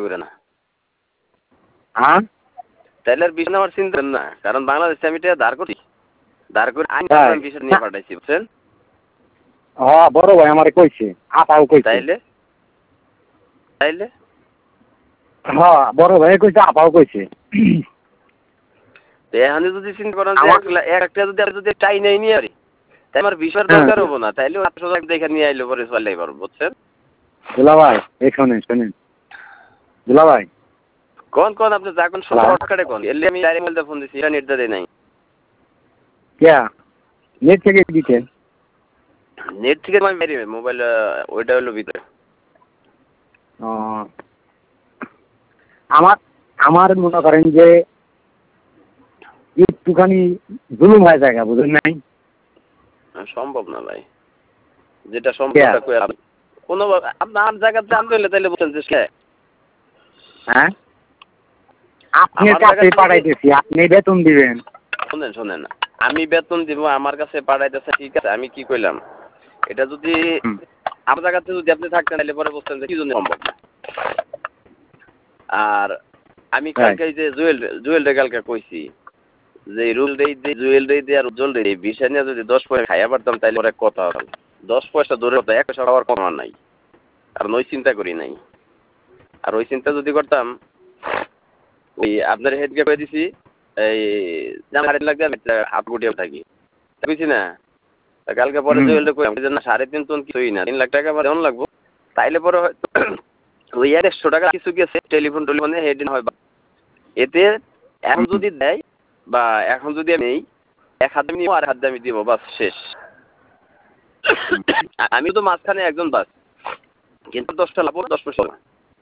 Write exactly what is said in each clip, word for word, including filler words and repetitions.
করে না। হ্যাঁ তাইলে আর বিষয় আমার চিন্তা না, কারণ বাংলাদেশে আমি এটা ধার করি, ধার করে আইন বিষয় নিয়ে পাঠাইছি, বুঝছেন? হ্যাঁ বড় ভাই আমারে কইছে, আপাও কইছে। তাইলে তাইলে হ্যাঁ বড় ভাই কইছে, আপাও কইছে। এখানে যদি চিন্তা করেন যে একটা যদি যদি টাই নেই নিয়ে আরি, তাই আমার বিষয়ের দরকার হবো না, তাইলে আটশো টাকা দেখে নিয়ে আইলে পরে চলে পারবো, বুঝছেন? দুলা ভাই এই শোনেন শোনেন দুলা ভাই কোন কোন আপনি যখন শর্টকাটে কোন এলে আমি ডাইরেক্ট বলতে ফোন দিছি, এটা নেট দেয় নাই। ক্যা নেট থেকে দিতেন? নেট থেকে আমি বেরিয়ে মোবাইল ওইটা হলো ভিতরে। ও আমার আমার মনে করেন যে একটুখানি জুলুম হয়ে জায়গা, বুঝলেন নাই? সম্ভব না ভাই, যেটা সম্ভব কোনো আপনার জায়গাতে আনতে হলে তাইলে বলছেন যে হ্যাঁ আপনার কাছে পাঠাইতেছি, আপনি বেতন দিবেন। শোনেন শোনেন আমি বেতন দিব, আমার কাছে পাঠাইতেছে, ঠিক আছে, আমি কি কইলাম এটা যদি আমার জায়গাতে যদি আপনি থাকতেন তাহলে পরে বলতেন যে কি জন্য সম্ভব না। আর আমি কালকে যে জুয়েল জুয়েল রে কালকে কইছি যে রুল দেই দিয়ে জুয়েল দেই দিয়ে আর উজ্জ্বল দেই এই বিষয় নিয়ে যদি দশ পয়সা খাইয়া পারতাম তাহলে পরে কথা হতো। দশ পয়সা দূরে হতো, এক পয়সা খাওয়ার কমার নাই, কারণ ওই চিন্তা করি নাই। আর ওই চিন্তা যদি করতাম ওই আপনার হেডকে কয়ে দিছি এই সাড়ে তিন লাখ দিয়ে হাত গুটিয়ে থাকি বুঝছি না। কালকে পরে জুয়েল রে কইলাম যে না সাড়ে তিন টন কিছুই না, তিন লাখ টাকা আমার এমন লাগবো, তাইলে পরে হয়তো ওই আর একশো টাকা কিছু গেছে টেলিফোন টেলিফোনে হেডিন হয়। এতে এখন যদি দেয় বা এখন যদি আমি নেই এক হাত দামি নিব আর হাত দামি দিব, বাস শেষ। আমি তো মাঝখানে একজন বাস, কিন্তু দশটা লাভ দশ পয়সা না।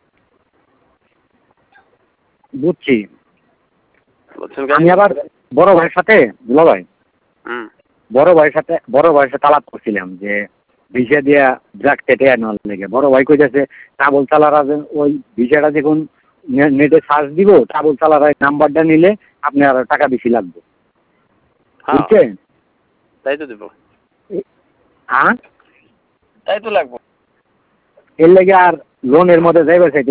বুঝছি। আমি আবার বড় ভাইয়ের সাথে দুলা ভাই হুম বড় ভাইয়ের সাথে বড় ভাইয়ের সাথে আলাপ করছিলাম যে ভিসা দিয়া ড্রাগ কেটে আনার লেগে। বড় ভাই কইতেছে ট্রাভেল চালারা ওই ভিসাটা যখন নেটে সার্চ দিব, ট্রাভেল চালারা নাম্বারটা নিলে আপনি আর টাকা বেশি লাগবে, বুঝছেন? তাই তো দেবো, হ্যাঁ তাই তো লাগবো। এর লেগে আর লোনের মধ্যে যাইবার চাইতে